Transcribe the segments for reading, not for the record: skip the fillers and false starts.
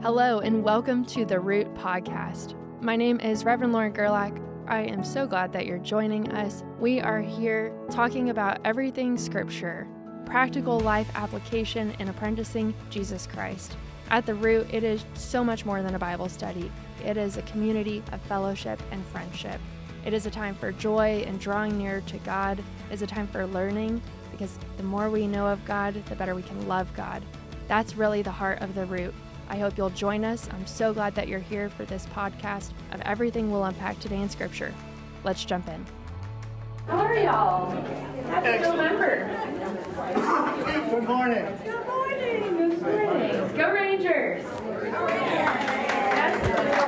Hello, and welcome to the Root Podcast. My name is Reverend Lauren Gerlach. I am so glad that you're joining us. We are here talking about everything Scripture, practical life application, and apprenticing Jesus Christ. At the Root, it is so much more than a Bible study. It is a community of fellowship and friendship. It is a time for joy and drawing near to God. It is a time for learning, because the more we know of God, the better we can love God. That's really the heart of the Root. I hope you'll join us. I'm so glad that you're here for this podcast of everything we'll unpack today in Scripture. Let's jump in. How are y'all? Happy November. Good morning. Good morning. Good morning. Go Rangers. Yes.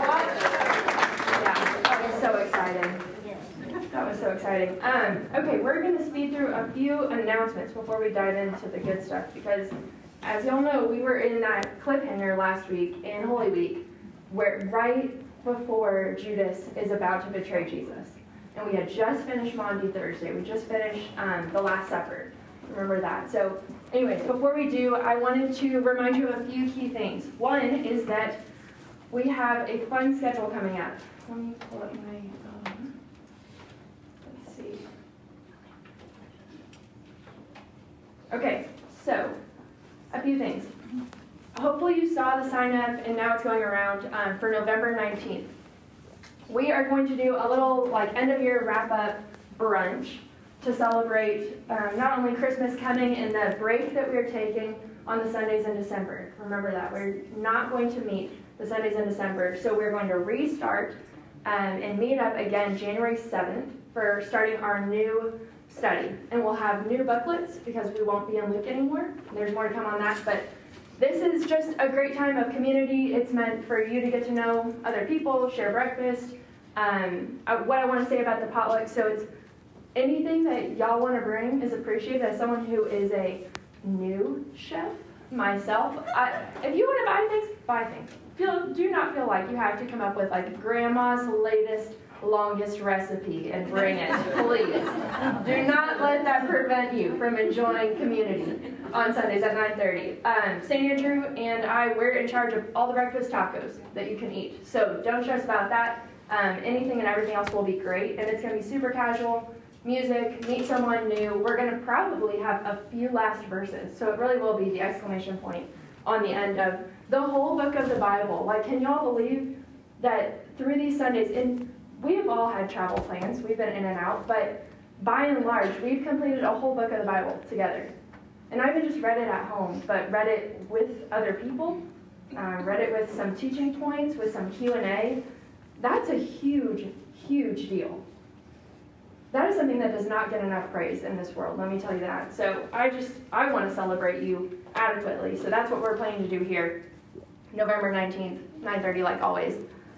Yeah, that was so exciting. That was so exciting. Okay, we're going to speed through a few announcements before we dive into the good stuff, because as y'all know, we were in that cliffhanger last week in Holy Week, where right before Judas is about to betray Jesus. And we had just finished Maundy Thursday. We just finished the Last Supper. Remember that. So anyways, before we do, I wanted to remind you of a few key things. One is that we have a fun schedule coming up. Let me pull up my, let's see. Okay, so a few things. Hopefully you saw the sign up, and now it's going around for November 19th. We are going to do a little end of year wrap up brunch to celebrate not only Christmas coming and the break that we're taking on the Sundays in December. Remember that. We're not going to meet the Sundays in December, so we're going to restart and meet up again January 7th for starting our new study. And we'll have new booklets because we won't be in Luke anymore. There's more to come on that, but this is just a great time of community. It's meant for you to get to know other people, share breakfast. What I want to say about the potluck, so it's anything that y'all want to bring is appreciated. As someone who is a new chef myself, if you want to buy things. Do not feel like you have to come up with grandma's latest longest recipe and bring it, please. Do not let that prevent you from enjoying community on Sundays at 9:30. St. Andrew and I, we're in charge of all the breakfast tacos that you can eat. So don't stress about that. Anything and everything else will be great, and it's going to be super casual. Music, meet someone new. We're going to probably have a few last verses, so it really will be the exclamation point on the end of the whole book of the Bible. Can y'all believe that through these Sundays, we have all had travel plans. We've been in and out, but by and large, we've completed a whole book of the Bible together. And I haven't just read it at home, but read it with other people, read it with some teaching points, with some Q&A. That's a huge, huge deal. That is something that does not get enough praise in this world, let me tell you that. So I want to celebrate you adequately. So that's what we're planning to do here, November 19th, 9:30, like always.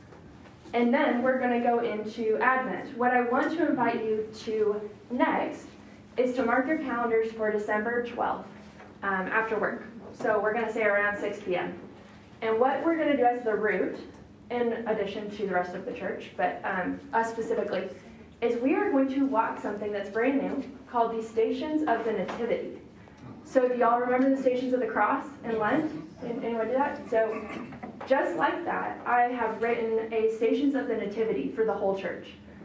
And then we're going to go into Advent. What I want to invite you to next is to mark your calendars for December 12th after work. So we're going to say around 6 p.m. And what we're going to do as the Root, in addition to the rest of the church, but us specifically, is we are going to walk something that's brand new called the Stations of the Nativity. So do y'all remember the Stations of the Cross in Lent? Anyone do that? So just like that, I have written a Stations of the Nativity for the whole church.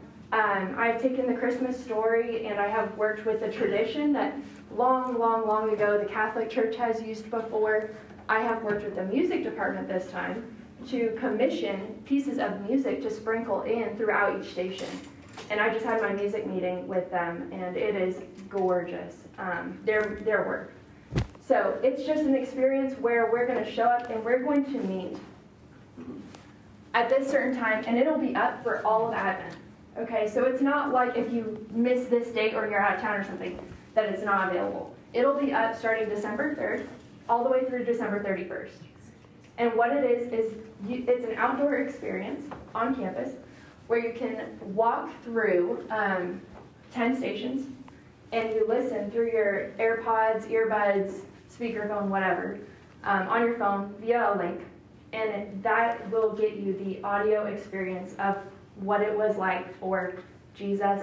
I've taken the Christmas story and I have worked with a tradition that long, long, long ago the Catholic Church has used before. I have worked with the music department this time to commission pieces of music to sprinkle in throughout each station. And I just had my music meeting with them, and it is gorgeous, their work. So it's just an experience where we're going to show up and we're going to meet at this certain time, and it'll be up for all of Advent. Okay, so it's not like if you miss this date or you're out of town or something, that it's not available. It'll be up starting December 3rd all the way through December 31st. And what it is it's an outdoor experience on campus where you can walk through 10 stations, and you listen through your AirPods, earbuds, speakerphone, whatever, on your phone via a link, and that will get you the audio experience of what it was like for Jesus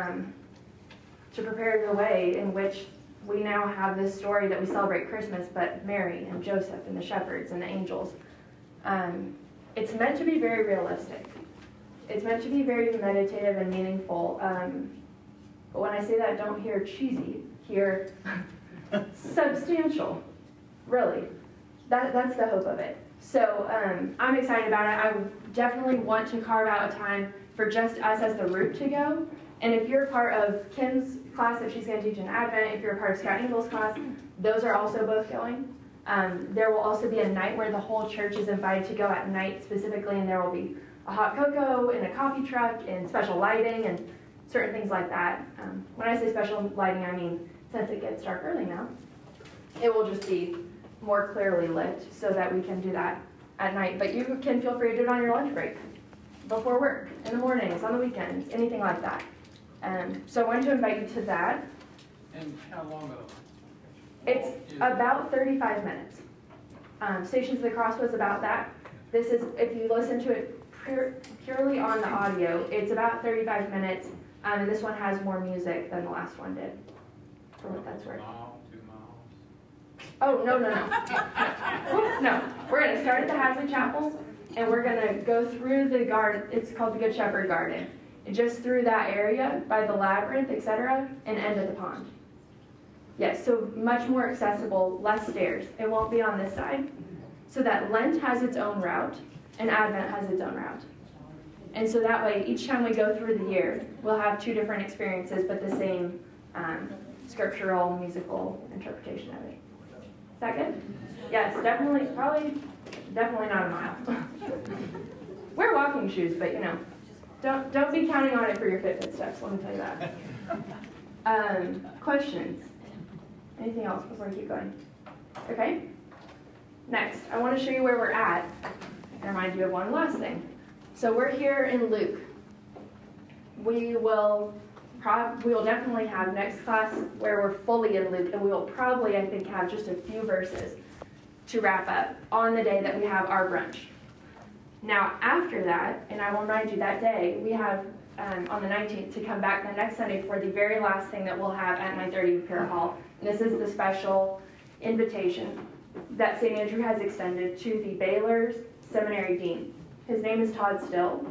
to prepare the way in which we now have this story that we celebrate Christmas, but Mary and Joseph and the shepherds and the angels It's meant to be very realistic. It's meant to be very meditative and meaningful. But when I say that, don't hear cheesy. Hear substantial. Really. That's the hope of it. So I'm excited about it. I definitely want to carve out a time for just us as the Root to go. And if you're part of Kim's class that she's going to teach in Advent, if you're a part of Scott Engel's class, those are also both going. There will also be a night where the whole church is invited to go at night specifically, and there will be a hot cocoa and a coffee truck and special lighting and certain things like that. When I say special lighting, I mean since it gets dark early now, it will just be more clearly lit so that we can do that at night. But you can feel free to do it on your lunch break, before work, in the mornings, on the weekends, anything like that. So I wanted to invite you to that. And how long ago? It's about 35 minutes. Stations of the Cross was about that. This is, if you listen to it purely on the audio, it's about 35 minutes. And this one has more music than the last one did, for what that's worth. 2 miles. Oh, no. No, we're going to start at the Hasley Chapel, and we're going to go through the garden. It's called the Good Shepherd Garden. And just through that area, by the labyrinth, etc., and end at the pond. Yes, so much more accessible, less stairs. It won't be on this side. So that Lent has its own route, and Advent has its own route. And so that way, each time we go through the year, we'll have 2 different experiences, but the same scriptural, musical interpretation of it. Is that good? Yes, definitely not a mile. Wear walking shoes, but don't be counting on it for your Fitbit steps, let me tell you that. Questions? Anything else before we keep going? Okay. Next, I want to show you where we're at and remind you of one last thing. So we're here in Luke. We will definitely have next class where we're fully in Luke, and we will probably, I think, have just a few verses to wrap up on the day that we have our brunch. Now, after that, and I will remind you that day, we have on the 19th to come back the next Sunday for the very last thing that we'll have at 9:30 in Pier Hall. And this is the special invitation that St. Andrew has extended to the Baylor's Seminary Dean. His name is Todd Still.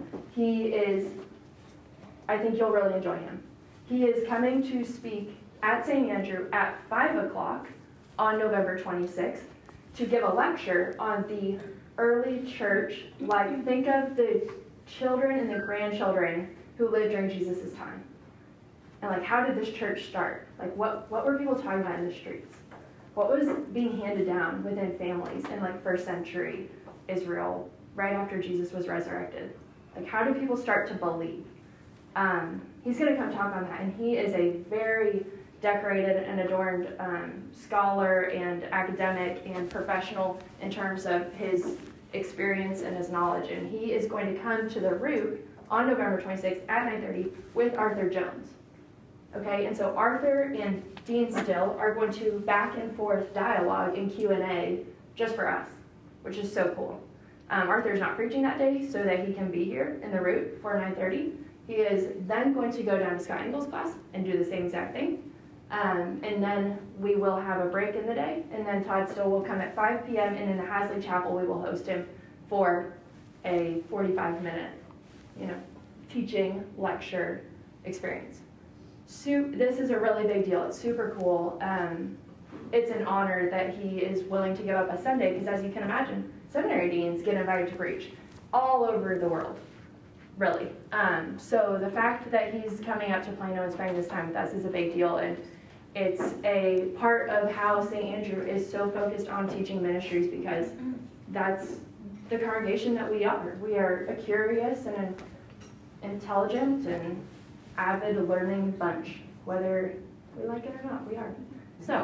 I think you'll really enjoy him. He is coming to speak at St. Andrew at 5 o'clock on November 26th to give a lecture on the early church. Like, think of the children and the grandchildren who lived during Jesus' time. And like, how did this church start? Like, what were people talking about in the streets? What was being handed down within families in like first century Israel right after Jesus was resurrected? Like, how did people start to believe? He's going to come talk on that, and he is a very decorated and adorned scholar and academic and professional in terms of his experience and his knowledge. And he is going to come to the Root on November 26th at 9:30 with Arthur Jones. Okay, and so Arthur and Dean Still are going to back and forth dialogue and Q&A just for us, which is so cool. Arthur's not preaching that day so that he can be here in the Root for 9:30. He is then going to go down to Scott Engel's class and do the same exact thing. And then we will have a break in the day, and then Todd Still will come at 5 p.m. and in the Hasley Chapel we will host him for a 45-minute, teaching lecture experience. This is a really big deal. It's super cool. It's an honor that he is willing to give up a Sunday, because as you can imagine, seminary deans get invited to preach all over the world, really. So the fact that he's coming out to Plano and spending this time with us is a big deal, and it's a part of how St. Andrew is so focused on teaching ministries, because that's the congregation that we are. We are a curious and an intelligent and avid learning bunch, whether we like it or not, we are. So,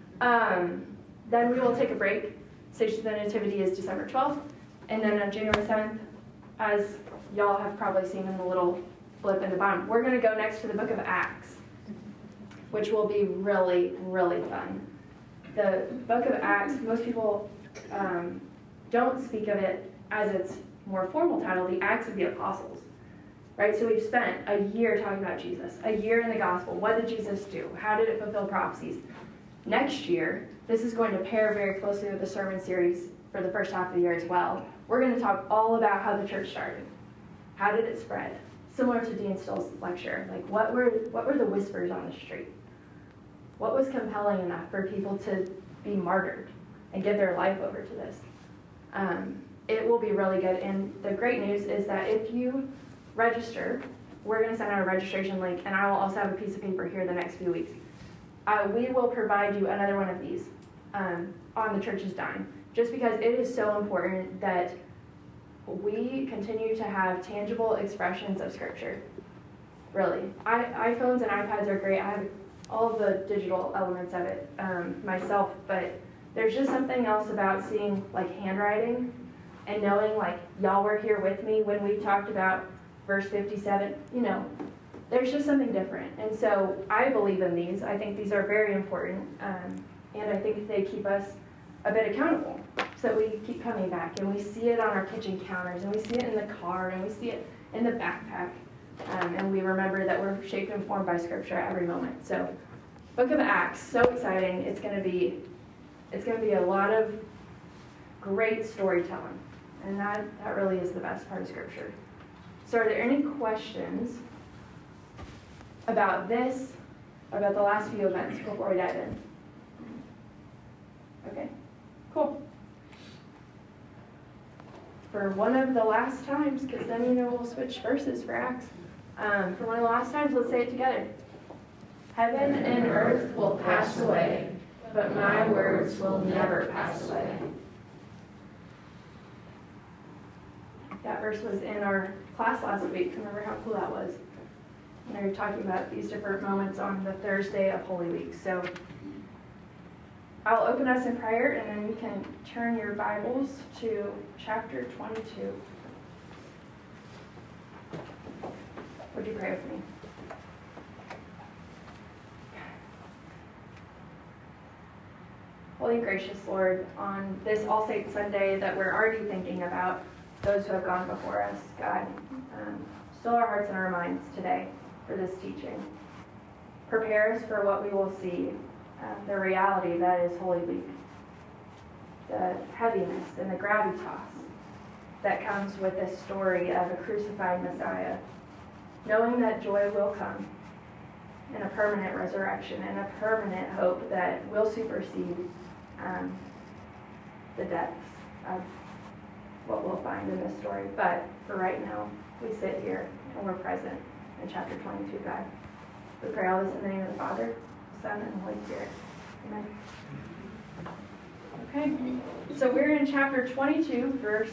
then we will take a break. Station of the Nativity is December 12th, and then on January 7th, as y'all have probably seen in the little blip in the bottom, we're going to go next to the book of Acts, which will be really, really fun. The book of Acts, most people don't speak of it as its more formal title, the Acts of the Apostles. Right, so we've spent a year talking about Jesus, a year in the gospel. What did Jesus do? How did it fulfill prophecies? Next year, this is going to pair very closely with the sermon series for the first half of the year as well. We're going to talk all about how the church started. How did it spread? Similar to Dean Still's lecture, like what were the whispers on the street? What was compelling enough for people to be martyred and give their life over to this? It will be really good. And the great news is that if you register, we're going to send out a registration link, and I will also have a piece of paper here the next few weeks. We will provide you another one of these on the church's dime, just because it is so important that we continue to have tangible expressions of Scripture. Really. iPhones and iPads are great. I have all of the digital elements of it myself, but there's just something else about seeing like handwriting and knowing like y'all were here with me when we talked about verse 57. There's just something different. And so I believe in these. I think these are very important, and I think they keep us a bit accountable. So we keep coming back, and we see it on our kitchen counters, and we see it in the car, and we see it in the backpack, and we remember that we're shaped and formed by Scripture at every moment. So, Book of Acts, so exciting. It's going to be a lot of great storytelling, and that really is the best part of Scripture. So, are there any questions about this, about the last few events before we dive in? Okay, cool. For one of the last times, because then we'll switch verses for Acts. For one of the last times, let's say it together. Heaven and earth will pass away, but my words will never pass away. That verse was in our class last week. Remember how cool that was? And we were talking about these different moments on the Thursday of Holy Week. So I'll open us in prayer, and then you can turn your Bibles to chapter 22. Would you pray with me? Holy and gracious Lord, on this All Saints Sunday that we're already thinking about those who have gone before us, God, still our hearts and our minds today for this teaching. Prepare us for what we will see, the reality that is Holy Week, the heaviness and the gravitas that comes with this story of a crucified Messiah, knowing that joy will come and a permanent resurrection and a permanent hope that will supersede the depths of what we'll find in this story. But for right now, we sit here and we're present in chapter 22, God. We pray all this in the name of the Father, the Son, and the Holy Spirit. Amen. Okay, so we're in chapter 22, verse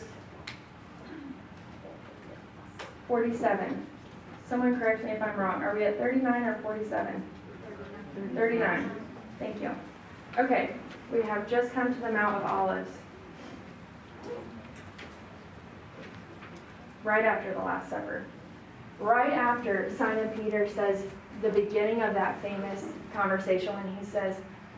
47. Someone correct me if I'm wrong. Are we at 39 or 47? 39. Thank you. Okay, we have just come to the Mount of Olives. Right after the Last Supper. Right after Simon Peter says the beginning of that famous conversation when he says,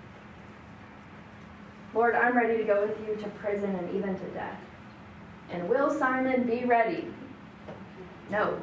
Lord, I'm ready to go with you to prison and even to death. And will Simon be ready? No.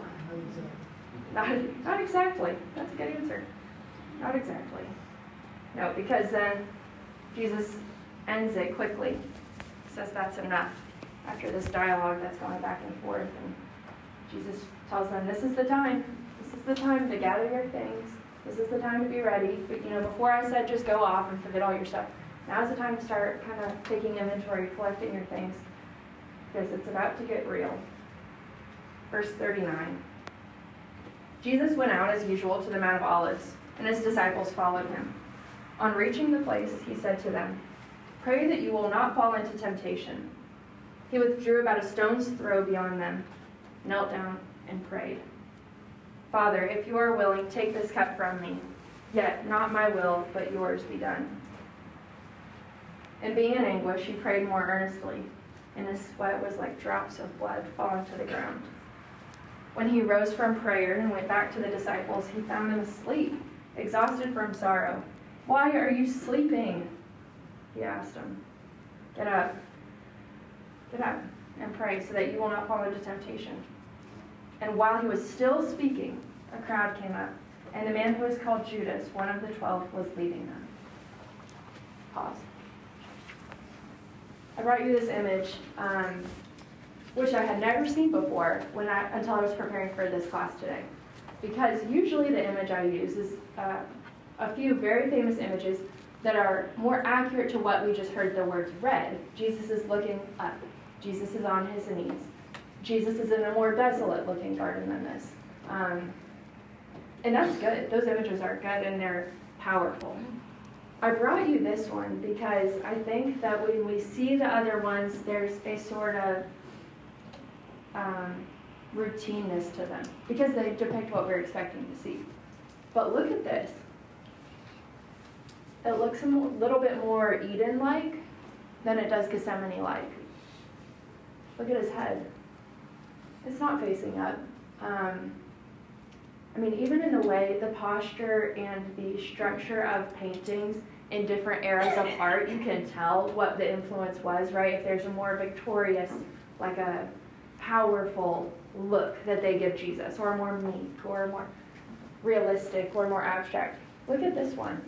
Not exactly. That's a good answer. Not exactly. No, because then Jesus ends it quickly. He says that's enough after this dialogue that's going back and forth. And Jesus tells them, this is the time. This is the time to gather your things. This is the time to be ready. But, before I said just go off and forget all your stuff, now's the time to start kind of taking inventory, collecting your things, because it's about to get real. Verse 39. Jesus went out as usual to the Mount of Olives, and his disciples followed him. On reaching the place, he said to them, pray that you will not fall into temptation. He withdrew about a stone's throw beyond them, knelt down, and prayed. Father, if you are willing, take this cup from me. Yet not my will, but yours be done. And being in anguish, he prayed more earnestly, and his sweat was like drops of blood falling to the ground. When he rose from prayer and went back to the disciples, he found them asleep, exhausted from sorrow. Why are you sleeping? He asked them. Get up, and pray so that you will not fall into temptation. And while he was still speaking, a crowd came up, and the man who was called Judas, one of the 12, was leading them. Pause. I brought you this image, which I had never seen before until I was preparing for this class today. Because usually the image I use is a few very famous images that are more accurate to what we just heard the words read. Jesus is looking up. Jesus is on his knees. Jesus is in a more desolate looking garden than this. And that's good. Those images are good and they're powerful. I brought you this one because I think that when we see the other ones, there's a sort of routineness to them because they depict what we're expecting to see. But look at this. It looks a little bit more Eden-like than it does Gethsemane-like. Look at his head. It's not facing up. I mean, even in the way, the posture and the structure of paintings in different eras of art, you can tell what the influence was, right? If there's a more victorious, like a powerful look that they give Jesus, or more meek, or more realistic, or more abstract. Look at this one.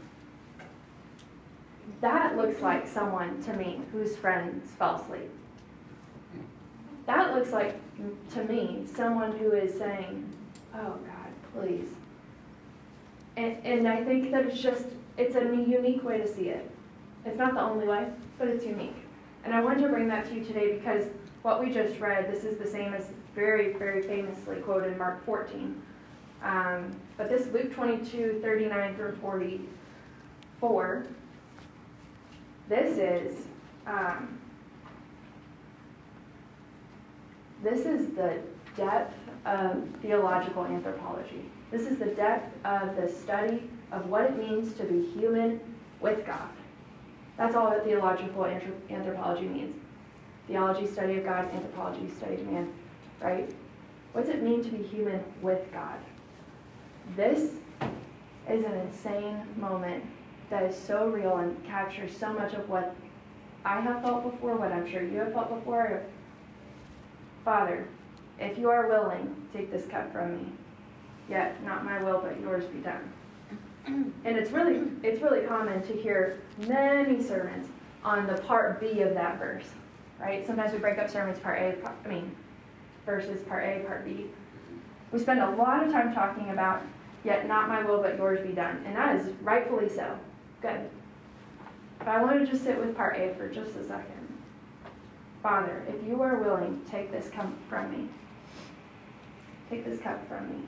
That looks like someone, to me, whose friends fell asleep. That looks like, to me, someone who is saying, oh God, please. And I think that it's a unique way to see it. It's not the only way, but it's unique. And I wanted to bring that to you today because what we just read, this is the same as very, very famously quoted in Mark 14. But this Luke 22, 39 through 44, this is the depth of theological anthropology. This is the depth of the study of what it means to be human with God. That's all that theological anthropology means. Theology, study of God; anthropology, study of man, right? What's it mean to be human with God? This is an insane moment that is so real and captures so much of what I have felt before, what I'm sure you have felt before. Father, if you are willing, take this cup from me. Yet not my will, but yours be done. And it's really common to hear many sermons on the part B of that verse, right? Sometimes we break up sermons verses part A, part B. We spend a lot of time talking about, yet not my will, but yours be done. And that is rightfully so. Good. But I want to just sit with part A for just a second. Father, if you are willing, take this cup from me. Take this cup from me.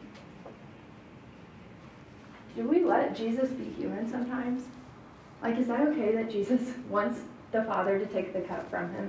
Do we let Jesus be human sometimes? Like, is that okay that Jesus wants the Father to take the cup from him?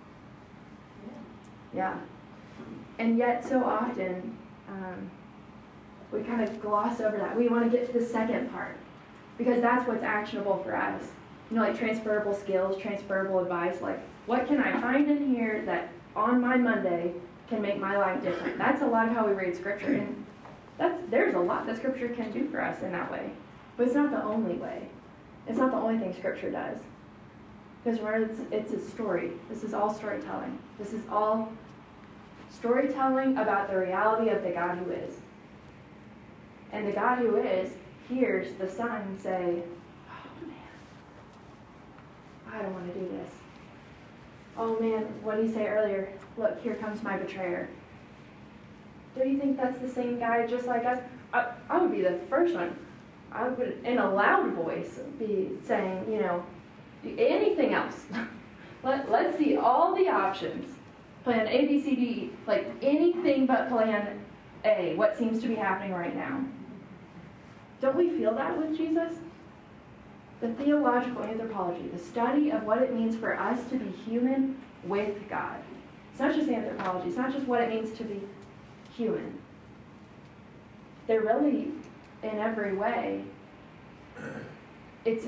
Yeah. And yet, so often, we kind of gloss over that. We want to get to the second part because that's what's actionable for us. You know, like transferable skills, transferable advice. Like, what can I find in here that on my Monday can make my life different? That's a lot of how we read Scripture. And there's a lot that Scripture can do for us in that way. But it's not the only way. It's not the only thing Scripture does. Because it's a story. This is all storytelling. This is all storytelling about the reality of the God who is. And the God who is hears the Son say, oh man, I don't want to do this. Oh man, what did he say earlier? Look, here comes my betrayer. Do you think that's the same guy just like us? I would be the first one. I would, in a loud voice, be saying, anything else. Let's see all the options. Plan A, B, C, D, E. Like anything but plan A, what seems to be happening right now. Don't we feel that with Jesus? The theological anthropology, the study of what it means for us to be human with God. It's not just anthropology. It's not just what it means to be human. They're really, in every way, it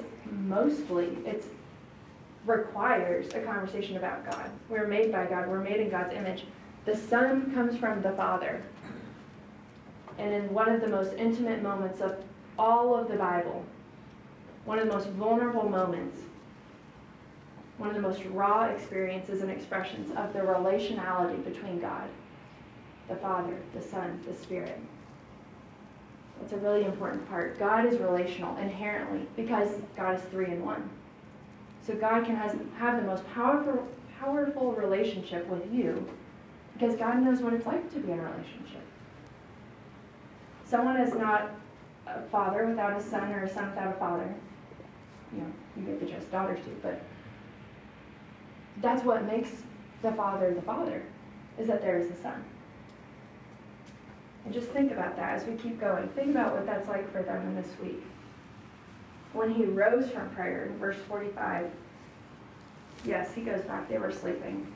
requires a conversation about God. We're made by God. We're made in God's image. The Son comes from the Father. And in one of the most intimate moments of all of the Bible, one of the most vulnerable moments, one of the most raw experiences and expressions of the relationality between God, the Father, the Son, the Spirit. It's a really important part. God is relational inherently because God is 3 in 1. So God can have the most powerful relationship with you because God knows what it's like to be in a relationship. Someone is not a father without a son or a son without a father. You know, you get the gist, daughters do, but that's what makes the father, is that there is a son. And just think about that as we keep going. Think about what that's like for them in this week. When he rose from prayer, in verse 45, yes, he goes back, they were sleeping.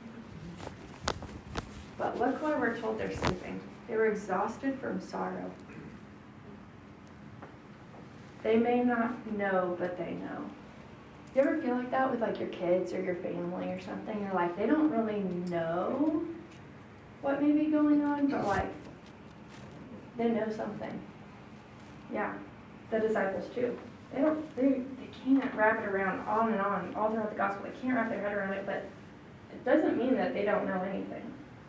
But look why we're told they're sleeping. They were exhausted from sorrow. They may not know, but they know. You ever feel like that with like your kids or your family or something? You're like, they don't really know what may be going on, but like, they know something. Yeah, the disciples too. They can't wrap it around on and on, all throughout the gospel. They can't wrap their head around it, but it doesn't mean that they don't know anything.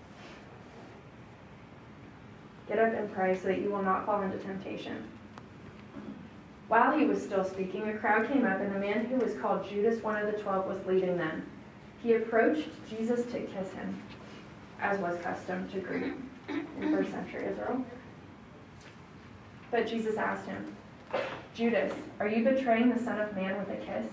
Get up and pray so that you will not fall into temptation. While he was still speaking, a crowd came up, and the man who was called Judas, one of the 12, was leading them. He approached Jesus to kiss him, as was custom to greet in first century Israel. But Jesus asked him, Judas, are you betraying the Son of Man with a kiss?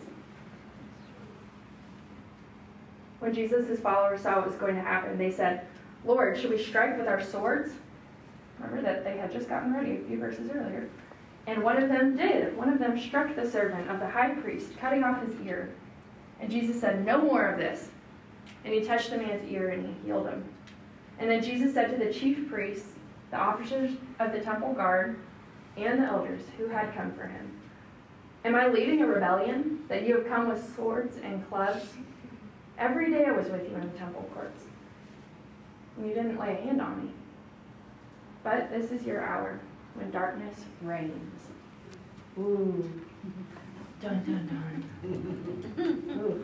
When Jesus' followers saw what was going to happen, they said, Lord, should we strike with our swords? Remember that they had just gotten ready a few verses earlier. And one of them did. One of them struck the servant of the high priest, cutting off his ear. And Jesus said, no more of this. And he touched the man's ear and he healed him. And then Jesus said to the chief priests, the officers of the temple guard, and the elders who had come for him, am I leading a rebellion that you have come with swords and clubs? Every day I was with you in the temple courts, and you didn't lay a hand on me. But this is your hour when darkness reigns. Ooh. Dun, dun, dun. Ooh.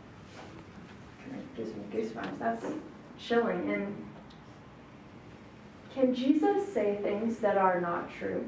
It gives me goosebumps. That's chilling. And can Jesus say things that are not true?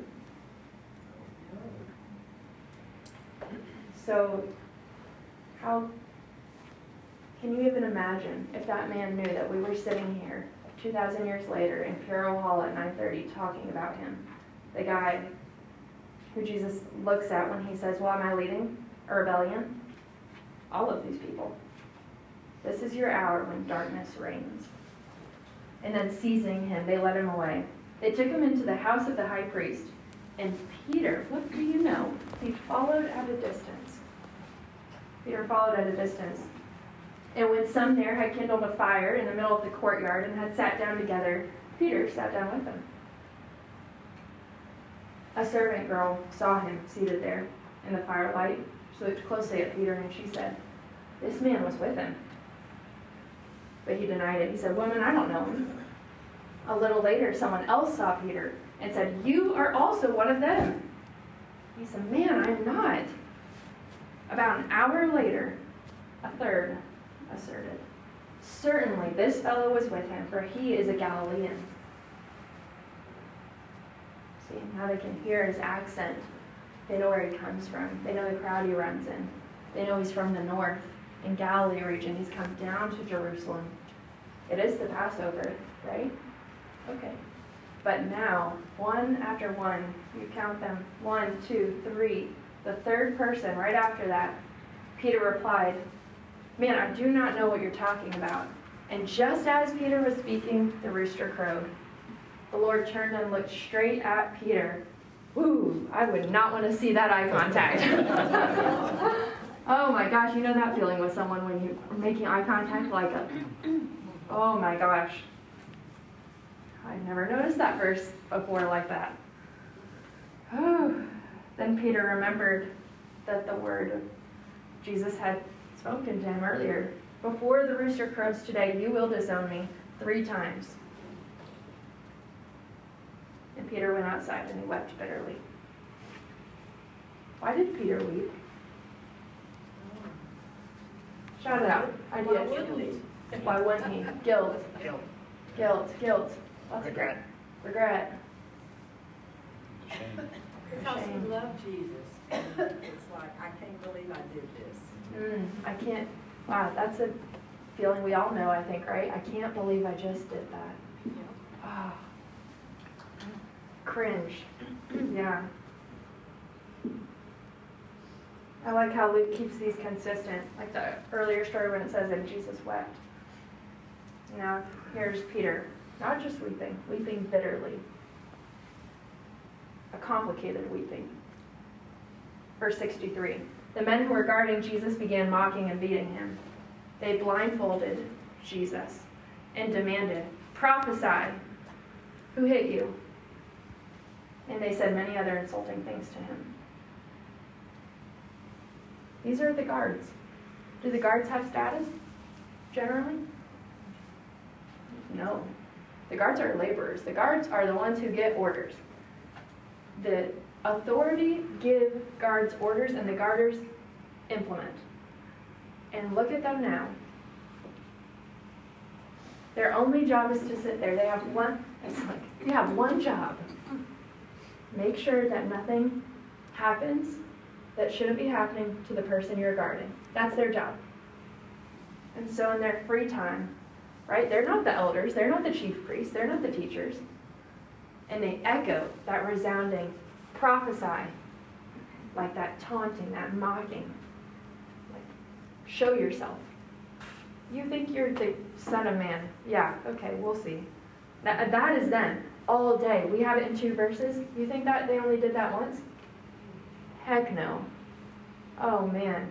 So, how can you even imagine if that man knew that we were sitting here 2,000 years later in Imperial Hall at 9:30 talking about him? The guy who Jesus looks at when he says, well, am I leading a rebellion? All of these people. This is your hour when darkness reigns. And then seizing him, they led him away. They took him into the house of the high priest. And Peter, what do you know? He followed at a distance. Peter followed at a distance. And when some there had kindled a fire in the middle of the courtyard and had sat down together, Peter sat down with them. A servant girl saw him seated there in the firelight. She looked closely at Peter and she said, this man was with him. But he denied it. He said, woman, I don't know him. A little later, someone else saw Peter and said, you are also one of them. He said, man, I'm not. About an hour later, a third asserted, certainly this fellow was with him, for he is a Galilean. See, now they can hear his accent. They know where he comes from. They know the crowd he runs in. They know he's from the north, in Galilee region. He's come down to Jerusalem. It is the Passover, right? Okay. But now, one after one, you count them, 1, 2, 3, the third person right after that, Peter replied, man, I do not know what you're talking about. And just as Peter was speaking, the rooster crowed. The Lord turned and looked straight at Peter. Ooh, I would not want to see that eye contact. Oh my gosh, you know that feeling with someone when you're making eye contact like a, oh my gosh. I've never noticed that verse before like that. Oh. Then Peter remembered that the word Jesus had spoken to him earlier. Before the rooster crows today, you will disown me 3 times. And Peter went outside and he wept bitterly. Why did Peter weep? Shout it out. I did. Why wouldn't he? Guilt. Guilt. Lots of regret. Because he loved Jesus. It's like, I can't believe I did this. I can't. Wow, that's a feeling we all know, I think, right? I can't believe I just did that. Oh. Cringe. Yeah. I like how Luke keeps these consistent, like the earlier story when it says that Jesus wept. Now, here's Peter, not just weeping, weeping bitterly. A complicated weeping. Verse 63. The men who were guarding Jesus began mocking and beating him. They blindfolded Jesus and demanded, "Prophesy, who hit you?" And they said many other insulting things to him. These are the guards. Do the guards have status, generally? No. The guards are laborers. The guards are the ones who get orders. The authority give guards orders, and the guarders implement. And look at them now. Their only job is to sit there. They have one, it's like, you have one job. Make sure that nothing happens that shouldn't be happening to the person you're guarding. That's their job. And so in their free time, right, they're not the elders, they're not the chief priests, they're not the teachers. And they echo that resounding, prophesy, like that taunting, that mocking. Like, show yourself. You think you're the Son of Man. Yeah, okay, we'll see. That is them all day. We have it in 2 verses. You think that they only did that once? Heck no. Oh man,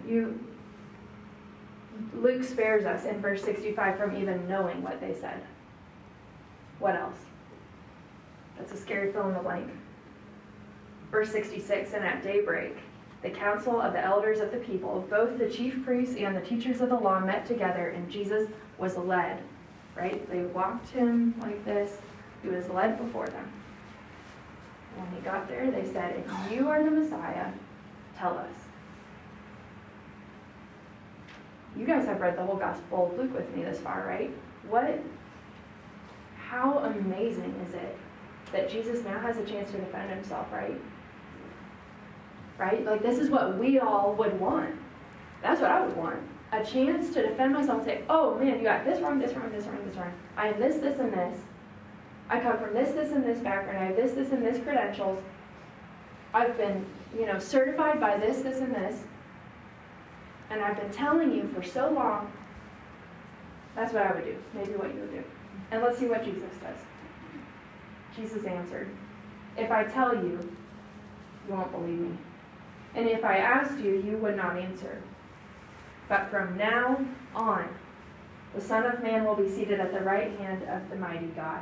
Luke spares us in verse 65 from even knowing what they said. What else? That's a scary fill in the blank. Verse 66, and at daybreak, the council of the elders of the people, both the chief priests and the teachers of the law, met together, and Jesus was led. Right? They walked him like this. He was led before them. When he got there, they said, "If you are the Messiah, tell us." You guys have read the whole Gospel of Luke with me this far, right? How amazing is it that Jesus now has a chance to defend himself, right? Right? Like, this is what we all would want. That's what I would want. A chance to defend myself and say, "Oh man, you got this wrong, this wrong, this wrong, this wrong. I am this, this, and this. I come from this, this, and this background. I have this, this, and this credentials. I've been, certified by this, this, and this. And I've been telling you for so long." That's what I would do. Maybe what you would do. And let's see what Jesus does. Jesus answered, "If I tell you, you won't believe me. And if I asked you, you would not answer. But from now on, the Son of Man will be seated at the right hand of the mighty God."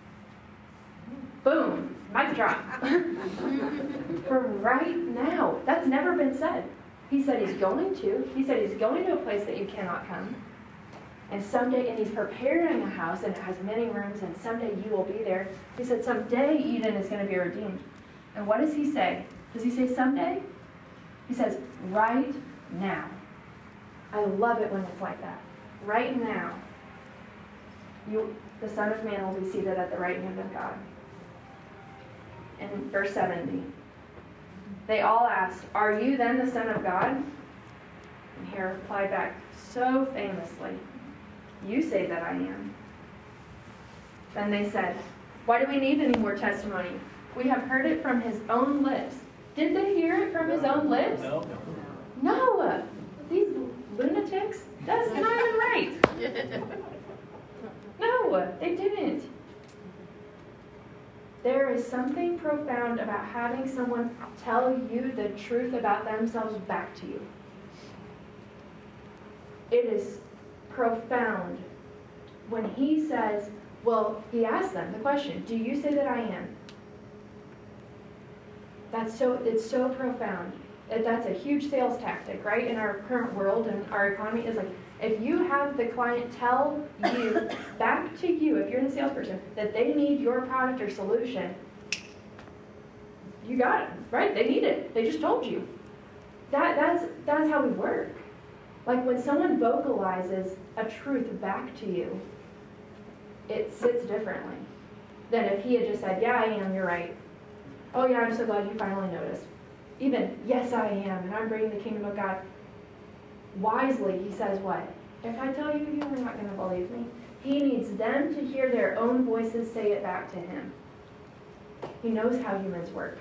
Boom. Mic drop. For right now. That's never been said. He said he's going to. He said he's going to a place that you cannot come. And someday, and he's preparing a house, and it has many rooms, and someday you will be there. He said someday Eden is going to be redeemed. And what does he say? Does he say someday? He says right now. I love it when it's like that. Right now, the Son of Man will be seated at the right hand of God. In verse 70, they all asked, "Are you then the Son of God?" And he replied back so famously, "You say that I am." Then they said, "Why do we need any more testimony? We have heard it from his own lips." Did they hear it from his own lips? No. These lunatics, that's not even right. No, they didn't. There is something profound about having someone tell you the truth about themselves back to you. It is profound when he says, he asked them the question, "Do you say that I am?" It's so profound. That's a huge sales tactic, right? In our current world and our economy is like, if you have the client tell you, back to you, if you're the salesperson, that they need your product or solution, you got it, right? They need it. They just told you. That's how we work. Like when someone vocalizes a truth back to you, it sits differently than if he had just said, "Yeah, I am, you're right. Oh yeah, I'm so glad you finally noticed." Even, "Yes, I am, and I'm bringing the kingdom of God." Wisely, he says what? If I tell you, you're not going to believe me. He needs them to hear their own voices say it back to him. He knows how humans work.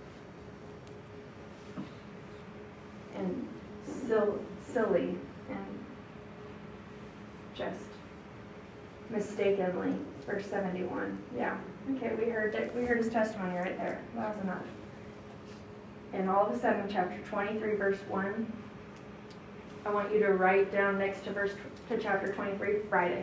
And silly and just mistakenly. Verse 71. Yeah. Okay, we heard his testimony right there. That was enough. And all of a sudden, chapter 23, verse 1, I want you to write down next to chapter 23, Friday.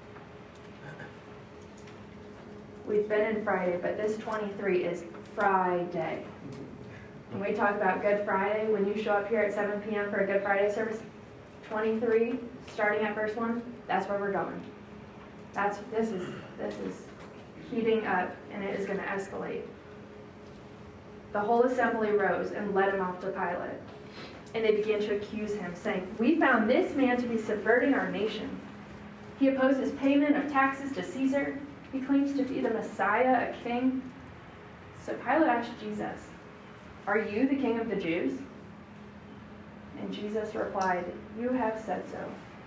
We've been in Friday, but this 23 is Friday. When we talk about Good Friday, when you show up here at 7 p.m. for a Good Friday service, 23, starting at verse 1, that's where we're going. This is heating up, and it is going to escalate. The whole assembly rose and led him off to Pilate. And they began to accuse him, saying, "We found this man to be subverting our nation. He opposes payment of taxes to Caesar. He claims to be the Messiah, a king." So Pilate asked Jesus, "Are you the king of the Jews?" And Jesus replied, "You have said so."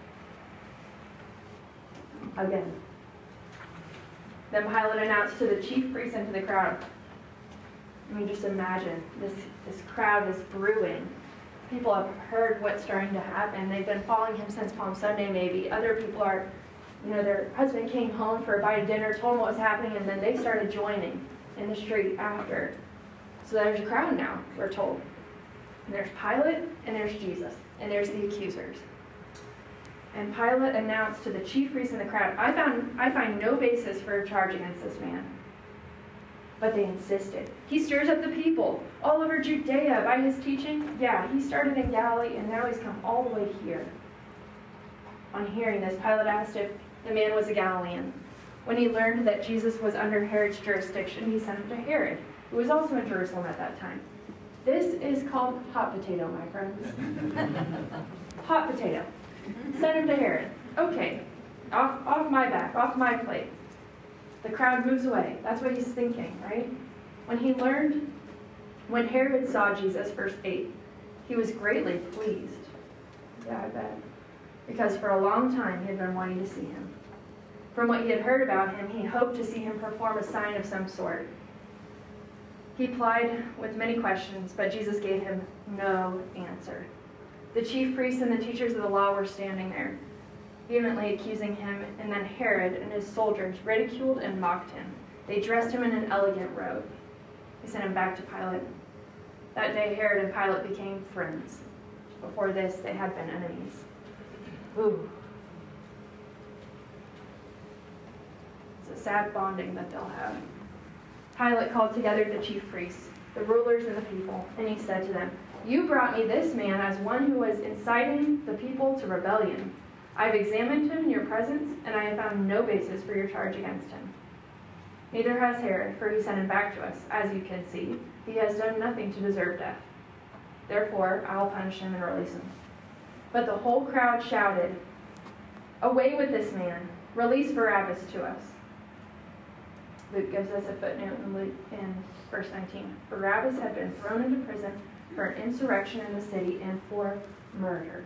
Again. Then Pilate announced to the chief priests and to the crowd. I mean, just imagine, this crowd is brewing. People have heard what's starting to happen. They've been following him since Palm Sunday, maybe. Other people are, their husband came home for a bite of dinner, told them what was happening, and then they started joining in the street after. So there's a crowd now, we're told. And there's Pilate, and there's Jesus, and there's the accusers. And Pilate announced to the chief priests and the crowd, I find no basis for a charge against this man." But they insisted. "He stirs up the people all over Judea by his teaching." Yeah, he started in Galilee, and now he's come all the way here. On hearing this, Pilate asked if the man was a Galilean. When he learned that Jesus was under Herod's jurisdiction, he sent him to Herod, who was also in Jerusalem at that time. This is called hot potato, my friends. Hot potato. Send him to Herod. Okay, off my back, off my plate. The crowd moves away. That's what he's thinking, right? When Herod saw Jesus, verse 8, he was greatly pleased. Yeah, I bet. Because for a long time he had been wanting to see him. From what he had heard about him, he hoped to see him perform a sign of some sort. He plied with many questions, but Jesus gave him no answer. The chief priests and the teachers of the law were standing there, vehemently accusing him, and then Herod and his soldiers ridiculed and mocked him. They dressed him in an elegant robe. They sent him back to Pilate. That day Herod and Pilate became friends. Before this, they had been enemies. Ooh. It's a sad bonding that they'll have. Pilate called together the chief priests, the rulers and the people, and he said to them, "You brought me this man as one who was inciting the people to rebellion. I've examined him in your presence, and I have found no basis for your charge against him. Neither has Herod, for he sent him back to us. As you can see, he has done nothing to deserve death. Therefore, I will punish him and release him." But the whole crowd shouted, "Away with this man! Release Barabbas to us." Luke gives us a footnote in verse 19. Barabbas had been thrown into prison for an insurrection in the city and for murder.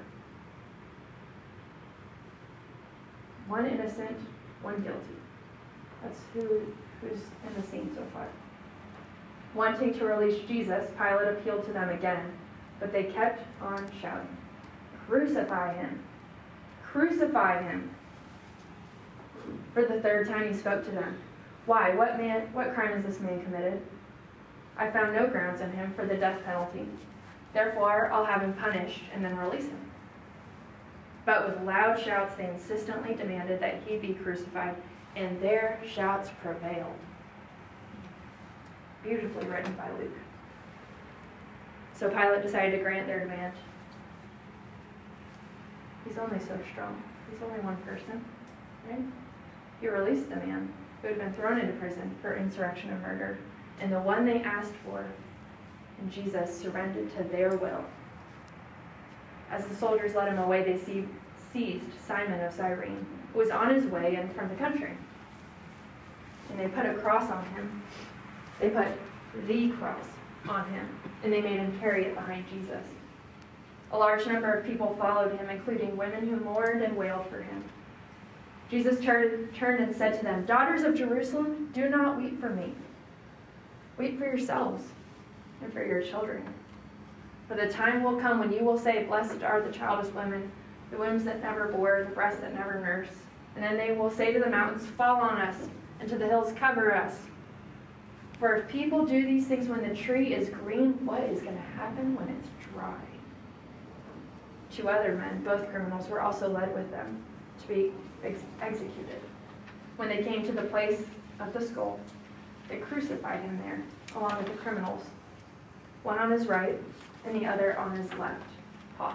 One innocent, one guilty. That's who's in the scene so far. Wanting to release Jesus, Pilate appealed to them again, but they kept on shouting, "Crucify him! Crucify him!" For the third time he spoke to them. "Why, what crime has this man committed? I found no grounds in him for the death penalty. Therefore, I'll have him punished and then release him." But with loud shouts, they insistently demanded that he be crucified, and their shouts prevailed. Beautifully written by Luke. So Pilate decided to grant their demand. He's only so strong. He's only one person, right? He released the man who had been thrown into prison for insurrection and murder, and the one they asked for, and Jesus surrendered to their will. As the soldiers led him away, they seized Simon of Cyrene, who was on his way in from the country. And they put a cross on him. They put the cross on him, and they made him carry it behind Jesus. A large number of people followed him, including women who mourned and wailed for him. Jesus turned and said to them, "Daughters of Jerusalem, do not weep for me. Weep for yourselves and for your children. For the time will come when you will say, 'Blessed are the childless women, the wombs that never bore, the breasts that never nursed.' And then they will say to the mountains, 'Fall on us,' and to the hills, 'Cover us.' For if people do these things when the tree is green, what is going to happen when it's dry?" 2 other men, both criminals, were also led with them to be executed. When they came to the place of the skull, they crucified him there, along with the criminals, one on his right and the other on his left. Pause.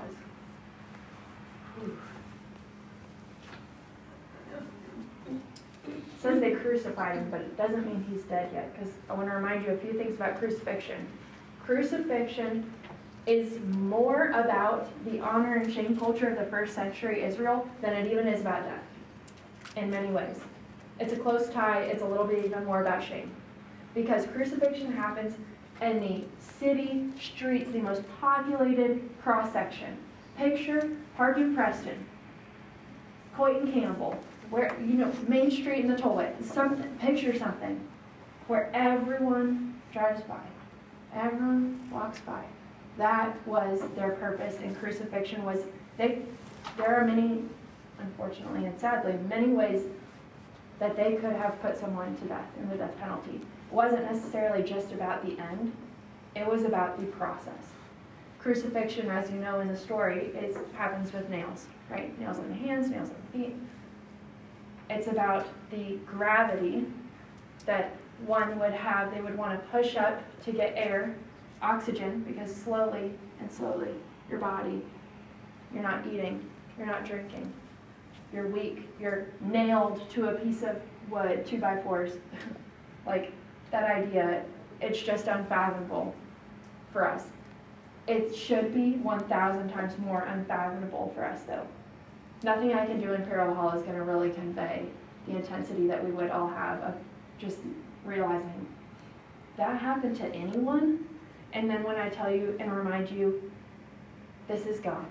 It says they crucified him, but it doesn't mean he's dead yet, because I want to remind you a few things about crucifixion. Crucifixion is more about the honor and shame culture of the first century Israel than it even is about death, in many ways. It's a close tie. It's a little bit even more about shame. Because crucifixion happens in the city streets, the most populated cross-section. Picture Harvey Preston, Coit and Campbell, where, Main Street and the tollway. Picture something where everyone drives by. Everyone walks by. That was their purpose in crucifixion. There are many, unfortunately and sadly, many ways that they could have put someone to death in the death penalty. It wasn't necessarily just about the end. It was about the process. Crucifixion, as you know in the story, happens with nails, right? Nails in the hands, nails in the feet. It's about the gravity that one would have. They would want to push up to get air, oxygen, because slowly and slowly your body, you're not eating, you're not drinking, you're weak, you're nailed to a piece of wood, 2x4s. Like, that idea, it's just unfathomable for us. It should be 1,000 times more unfathomable for us, though. Nothing I can do in Imperial Hall is going to really convey the intensity that we would all have of just realizing that happened to anyone. And then when I tell you and remind you, this is God.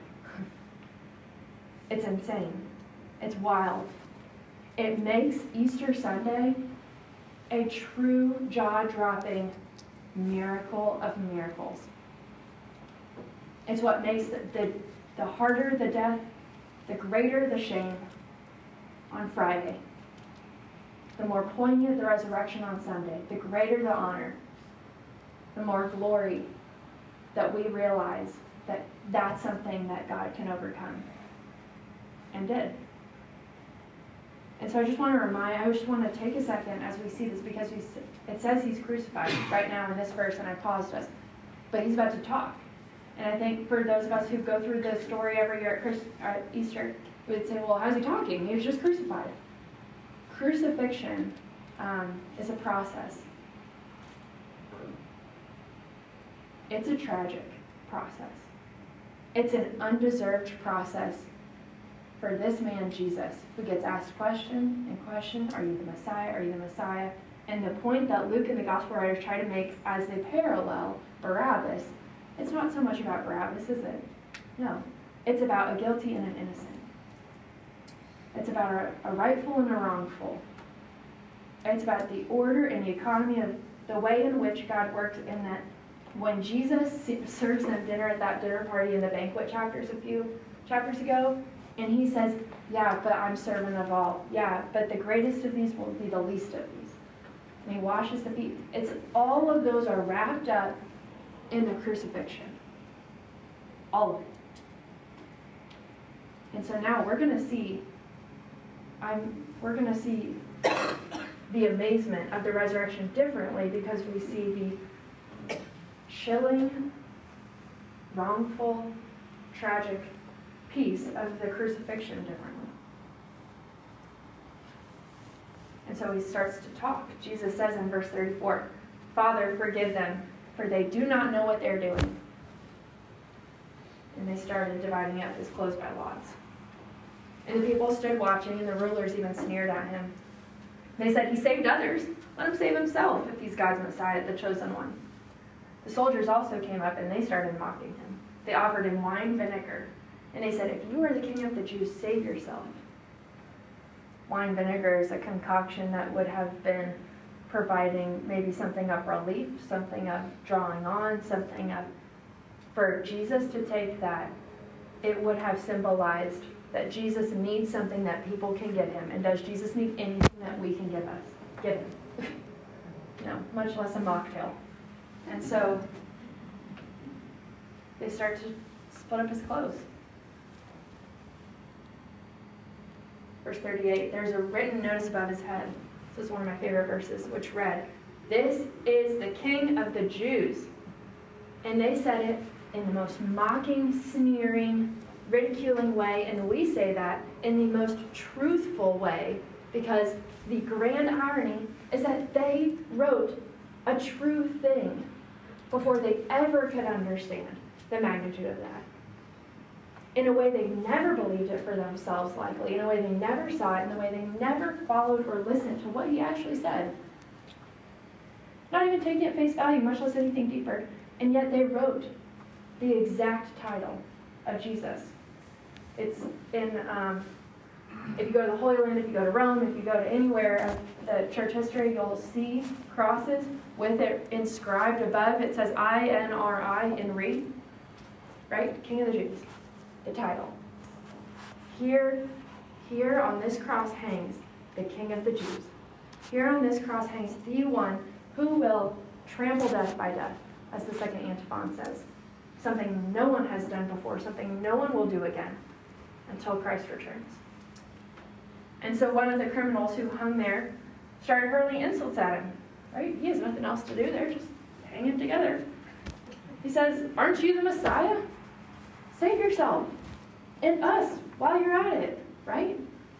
It's insane. It's wild. It makes Easter Sunday a true jaw-dropping miracle of miracles. It's what makes the harder the death, the greater the shame on Friday. The more poignant the resurrection on Sunday, the greater the honor, the more glory that we realize that that's something that God can overcome, and did. And so I just want to take a second as we see this, because it says he's crucified right now in this verse, and I paused us, but he's about to talk. And I think for those of us who go through the story every year at Easter, we would say, well, how's he talking? He was just crucified. Crucifixion is a process. It's a tragic process. It's an undeserved process for this man, Jesus, who gets asked question and question, are you the Messiah? Are you the Messiah? And the point that Luke and the Gospel writers try to make as they parallel Barabbas, it's not so much about Barabbas, is it? No. It's about a guilty and an innocent. It's about a rightful and a wrongful. It's about the order and the economy of the way in which God works, in that when Jesus serves them dinner at that dinner party in the banquet chapters a few chapters ago, and he says, yeah, but I'm servant of all. Yeah, but the greatest of these will be the least of these. And he washes the feet. It's all of those are wrapped up in the crucifixion. All of it. And so now we're going to see the amazement of the resurrection differently, because we see the chilling, wrongful, tragic piece of the crucifixion differently. And so he starts to talk. Jesus says in verse 34, "Father, forgive them, for they do not know what they're doing." And they started dividing up his clothes by lots. And the people stood watching, and the rulers even sneered at him. They said, "He saved others. Let him save himself, if he's God's Messiah, the chosen one." The soldiers also came up, and they started mocking him. They offered him wine vinegar. And they said, if you are the king of the Jews, save yourself. Wine vinegar is a concoction that would have been providing maybe something of relief, something of drawing on, something of, for Jesus to take that, it would have symbolized that Jesus needs something that people can give him. And does Jesus need anything that we can give him? No, much less a mocktail. And so they start to split up his clothes. Verse 38, there's a written notice above his head. This is one of my favorite verses, which read, "This is the King of the Jews." And they said it in the most mocking, sneering, ridiculing way, and we say that in the most truthful way, because the grand irony is that they wrote a true thing before they ever could understand the magnitude of that. In a way they never believed it for themselves, likely. In a way they never saw it. In a way they never followed or listened to what he actually said. Not even taking it at face value, much less anything deeper. And yet they wrote the exact title of Jesus. It's in, if you go to the Holy Land, if you go to Rome, if you go to anywhere of the church history, you'll see crosses with it inscribed above. It says INRI in Re, right? King of the Jews. The title. Here on this cross hangs the King of the Jews. Here on this cross hangs the one who will trample death by death, as the second antiphon says. Something no one has done before, something no one will do again until Christ returns. And so one of the criminals who hung there started hurling insults at him. Right? He has nothing else to do there, just hang him together. He says, "Aren't you the Messiah? Save yourself and us while you're at it," right?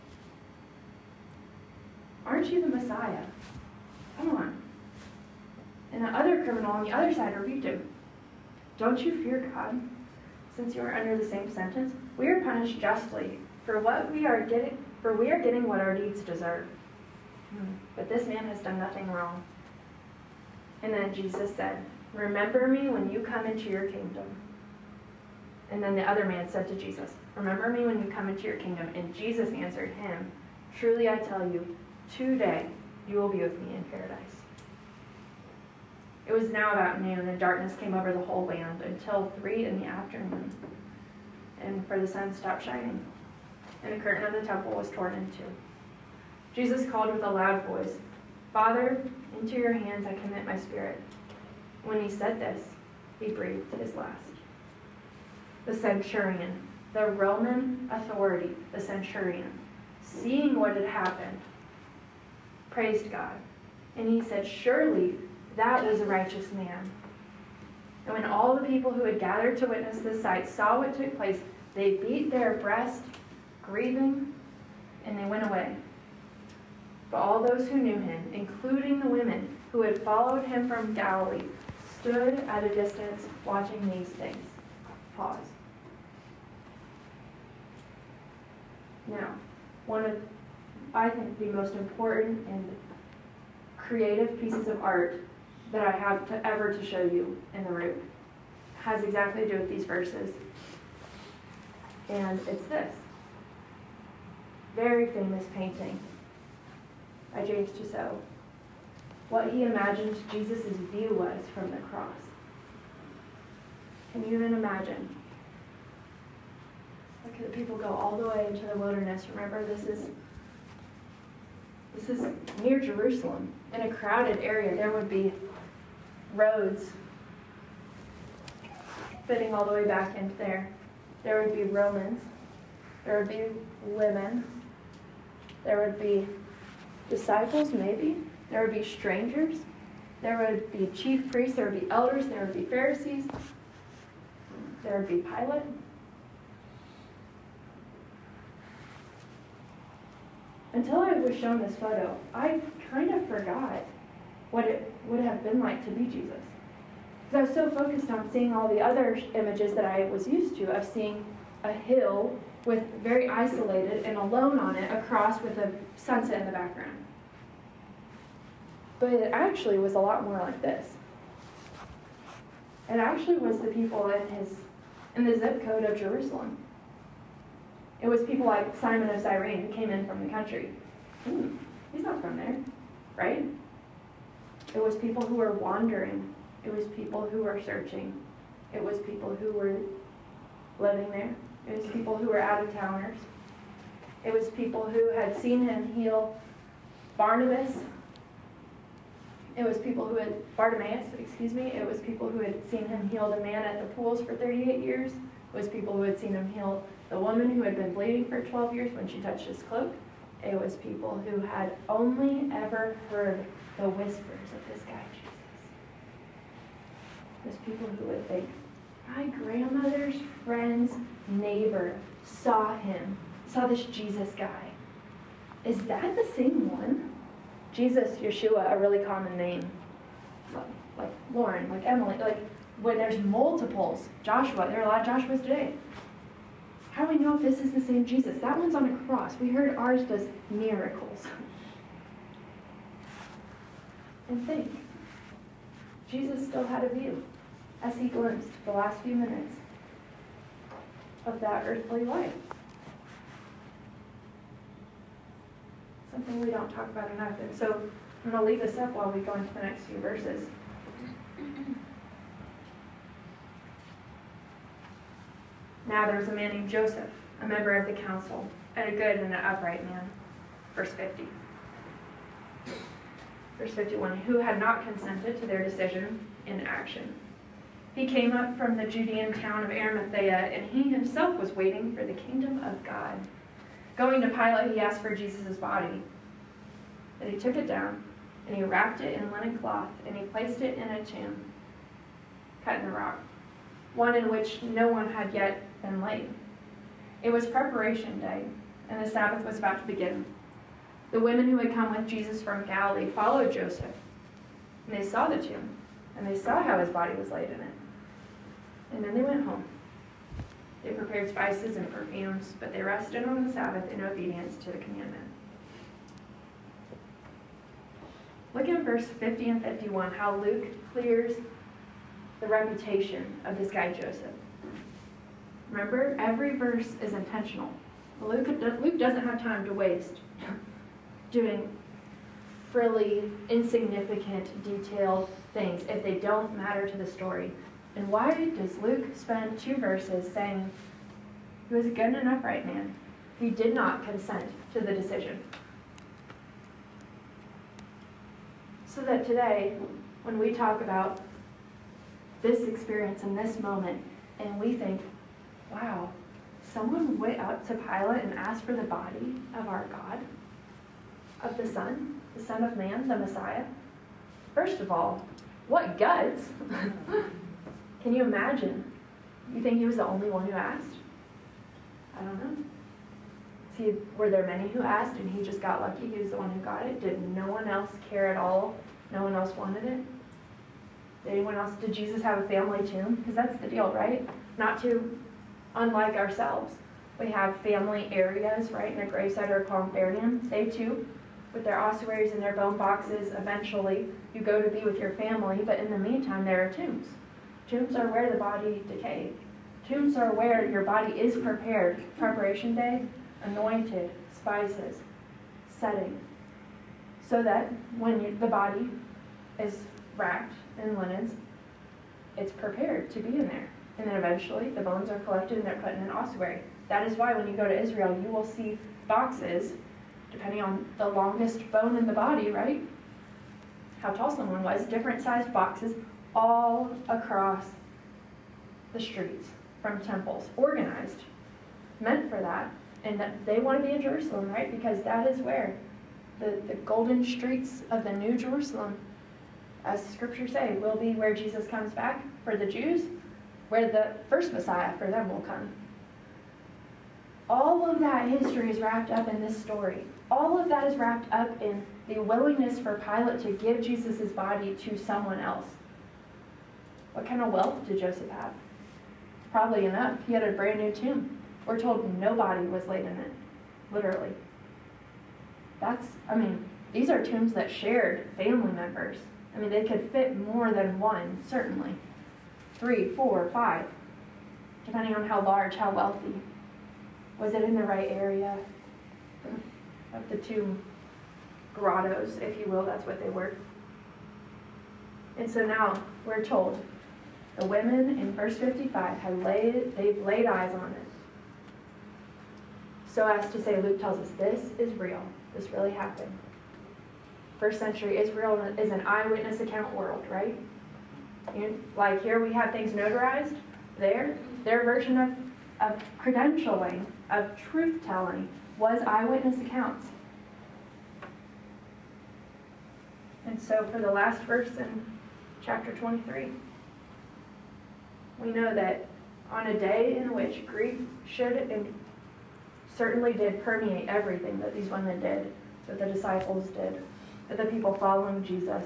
Aren't you the Messiah? Come on. And the other criminal on the other side rebuked him. "Don't you fear God, since you are under the same sentence? We are punished justly for what we are getting, for we are getting what our deeds deserve. But this man has done nothing wrong." And then Jesus said, "Remember me when you come into your kingdom." And then the other man said to Jesus, "Remember me when you come into your kingdom." And Jesus answered him, "Truly I tell you, today you will be with me in paradise." It was now about noon, and darkness came over the whole land until 3 p.m. And for the sun stopped shining, and the curtain of the temple was torn in two. Jesus called with a loud voice, "Father, into your hands I commit my spirit." When he said this, he breathed his last. The centurion, the Roman authority, the centurion, seeing what had happened, praised God. And he said, "Surely that was a righteous man." And when all the people who had gathered to witness this sight saw what took place, they beat their breast, grieving, and they went away. But all those who knew him, including the women who had followed him from Galilee, stood at a distance watching these things. Pause. Now, one of, I think, the most important and creative pieces of art that I have to ever to show you in the room has exactly to do with these verses. And it's this. Very famous painting by James Tissot. What he imagined Jesus' view was from the cross. Can you even imagine? Look at the people go all the way into the wilderness. Remember, this is near Jerusalem. In a crowded area, there would be roads fitting all the way back into there. There would be Romans. There would be women. There would be disciples, maybe. There would be strangers. There would be chief priests. There would be elders. There would be Pharisees. There would be Pilate. Until I was shown this photo, I kind of forgot what it would have been like to be Jesus. Because I was so focused on seeing all the other images that I was used to, of seeing a hill with very isolated and alone on it, a cross with a sunset in the background. But it actually was a lot more like this. It actually was the people in his in the zip code of Jerusalem. It was people like Simon of Cyrene who came in from the country. He's not from there, right? It was people who were wandering. It was people who were searching. It was people who were living there. It was people who were out-of-towners. It was people who had seen him heal Bartimaeus. It was people who had seen him heal the man at the pools for 38 years. It was people who had seen him heal the woman who had been bleeding for 12 years when she touched his cloak. It was people who had only ever heard the whispers of this guy, Jesus. It was people who would think, my grandmother's friend's neighbor saw this Jesus guy. Is that the same one? Jesus, Yeshua, a really common name. Like Lauren, like Emily, like when there's multiples. Joshua, there are a lot of Joshuas today. How do we know if this is the same Jesus? That one's on a cross. We heard ours does miracles. And think, Jesus still had a view as he glimpsed the last few minutes of that earthly life. Something we don't talk about enough. And so I'm going to leave this up while we go into the next few verses. Now there was a man named Joseph, a member of the council, and a good and an upright man. Verse 50. Verse 51, who had not consented to their decision in action. He came up from the Judean town of Arimathea, and he himself was waiting for the kingdom of God. Going to Pilate, he asked for Jesus' body. And he took it down, and he wrapped it in linen cloth, and he placed it in a tomb cut in the rock, one in which no one had yet been laid. It was preparation day, and the Sabbath was about to begin. The women who had come with Jesus from Galilee followed Joseph, and they saw the tomb, and they saw how his body was laid in it. And then they went home. They prepared spices and perfumes, but they rested on the Sabbath in obedience to the commandment. Look at verse 50 and 51, how Luke clears the reputation of this guy Joseph. Remember, every verse is intentional. Luke doesn't have time to waste doing frilly, insignificant, detailed things if they don't matter to the story. And why does Luke spend 2 verses saying he was a good and upright man? He did not consent to the decision. So that today, when we talk about this experience and this moment, and we think, wow, someone went up to Pilate and asked for the body of our God, of the Son of Man, the Messiah. First of all, what guts? Can you imagine? You think he was the only one who asked? I don't know. See, were there many who asked and he just got lucky? He was the one who got it? Did no one else care at all? No one else wanted it? Did anyone else? Did Jesus have a family tomb? Because that's the deal, right? Not too unlike ourselves. We have family areas, right, in a gravesite or a columbarium. They too, with their ossuaries and their bone boxes, eventually you go to be with your family, but in the meantime there are tombs. Tombs are where the body decayed. Tombs are where your body is prepared. Preparation day, anointed, spices, setting. So that when the body is wrapped in linens, it's prepared to be in there. And then eventually the bones are collected and they're put in an ossuary. That is why when you go to Israel, you will see boxes, depending on the longest bone in the body, right? How tall someone was, different sized boxes all across the streets from temples, organized, meant for that. And that they want to be in Jerusalem, right? Because that is where the golden streets of the New Jerusalem, as scriptures say, will be where Jesus comes back for the Jews, where the first Messiah for them will come. All of that history is wrapped up in this story. All of that is wrapped up in the willingness for Pilate to give Jesus' body to someone else. What kind of wealth did Joseph have? Probably enough. He had a brand new tomb. We're told no body was laid in it, literally. These are tombs that shared family members. They could fit more than one, certainly. 3, 4, 5. depending on how large, how wealthy. Was it in the right area of the two grottos, if you will? That's what they were. And so now we're told the women in verse 55 they've laid eyes on it. So as to say, Luke tells us this is real. This really happened. First century Israel is an eyewitness account world, right? And like here we have things notarized. Their version of credentialing, of truth-telling, was eyewitness accounts. And so for the last verse in chapter 23, we know that on a day in which grief should and certainly did permeate everything that these women did, that the disciples did, that the people following Jesus,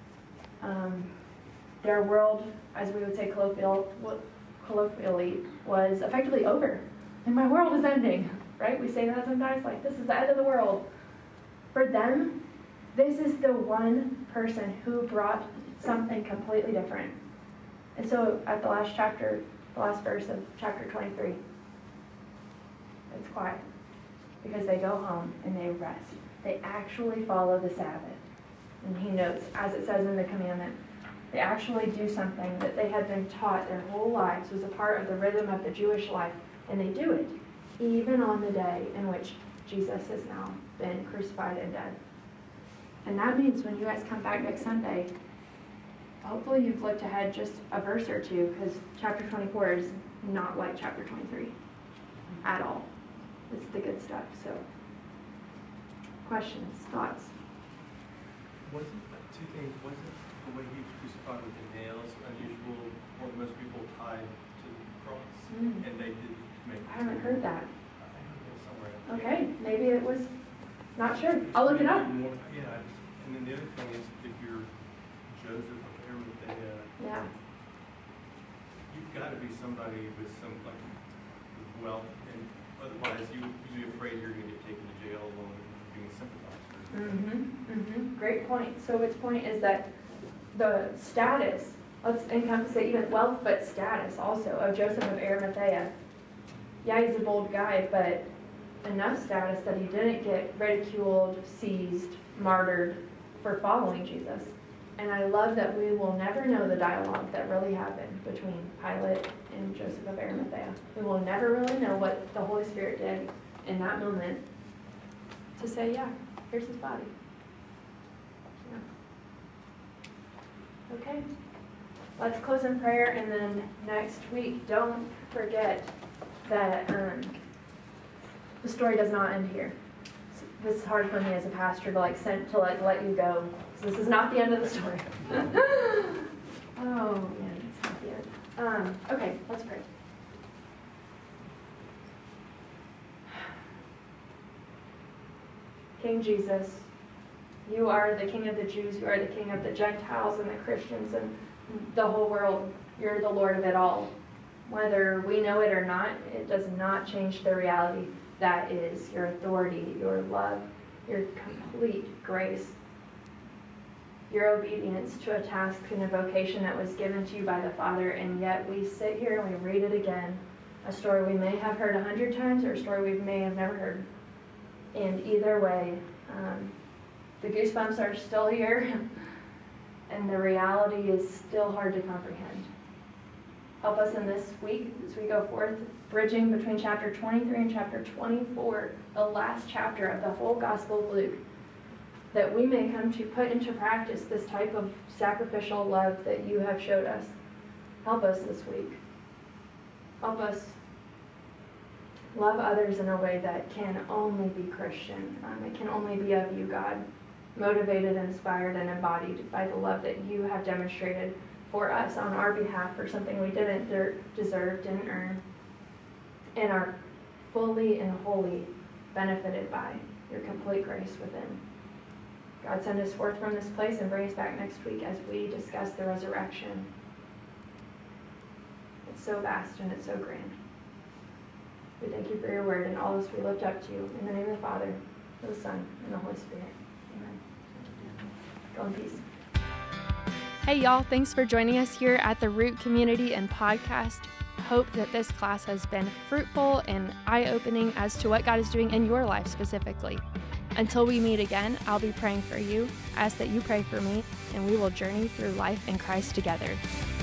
their world, as we would say colloquially, was effectively over. And my world is ending, right? We say that sometimes, like, this is the end of the world. For them, this is the one person who brought something completely different. And so at the last verse of chapter 23, it's quiet because they go home and they rest. They actually follow the Sabbath. And he notes, as it says in the commandment, they actually do something that they had been taught their whole lives was a part of the rhythm of the Jewish life. And they do it even on the day in which Jesus has now been crucified and dead. And that means when you guys come back next Sunday, hopefully you've looked ahead just a verse or two, because chapter 24 is not like chapter 23 at all. It's the good stuff. So, questions, thoughts? Wasn't the way he was crucified with the nails unusual? Or most people tied to the cross, and they didn't make it. I haven't heard that. I heard it somewhere. Okay, maybe it was. Not sure. I'll look it up. Yeah, and then the other thing is, if you're Joseph of Arimathea, Yeah. you've got to be somebody with some with wealth, and otherwise you'd be afraid you're going to get taken to jail along with being sympathized. Great point. So its point is that the status, let's encompass it, even wealth, but status also, of Joseph of Arimathea. Yeah, he's a bold guy, but enough status that he didn't get ridiculed, seized, martyred for following Jesus. And I love that we will never know the dialogue that really happened between Pilate and Joseph of Arimathea. We will never really know what the Holy Spirit did in that moment to say, yeah, here's his body. Yeah. Okay. Let's close in prayer, and then next week, don't forget that the story does not end here. This is hard for me as a pastor to let you go. So this is not the end of the story. Oh man, it's not the end. Okay, let's pray. King Jesus, you are the King of the Jews. You are the King of the Gentiles and the Christians and the whole world. You're the Lord of it all. Whether we know it or not, it does not change the reality. That is your authority, your love, your complete grace, your obedience to a task and a vocation that was given to you by the Father, and yet we sit here and we read it again, a story we may have heard 100 times or a story we may have never heard. And either way, the goosebumps are still here, and the reality is still hard to comprehend. Help us in this week as we go forth, bridging between chapter 23 and chapter 24, the last chapter of the whole Gospel of Luke, that we may come to put into practice this type of sacrificial love that you have showed us. Help us this week. Help us love others in a way that can only be Christian. It can only be of you, God, motivated, inspired, and embodied by the love that you have demonstrated for us on our behalf for something we didn't deserve, didn't earn, and are fully and wholly benefited by your complete grace within. God, send us forth from this place and bring us back next week as we discuss the resurrection. It's so vast and it's so grand. We thank you for your word, and all this we lift up to you. In the name of the Father, the Son, and the Holy Spirit. Amen. Go in peace. Hey y'all, thanks for joining us here at the Root Community and Podcast. hope that this class has been fruitful and eye-opening as to what God is doing in your life specifically. Until we meet again, I'll be praying for you. I ask that you pray for me, and we will journey through life in Christ together.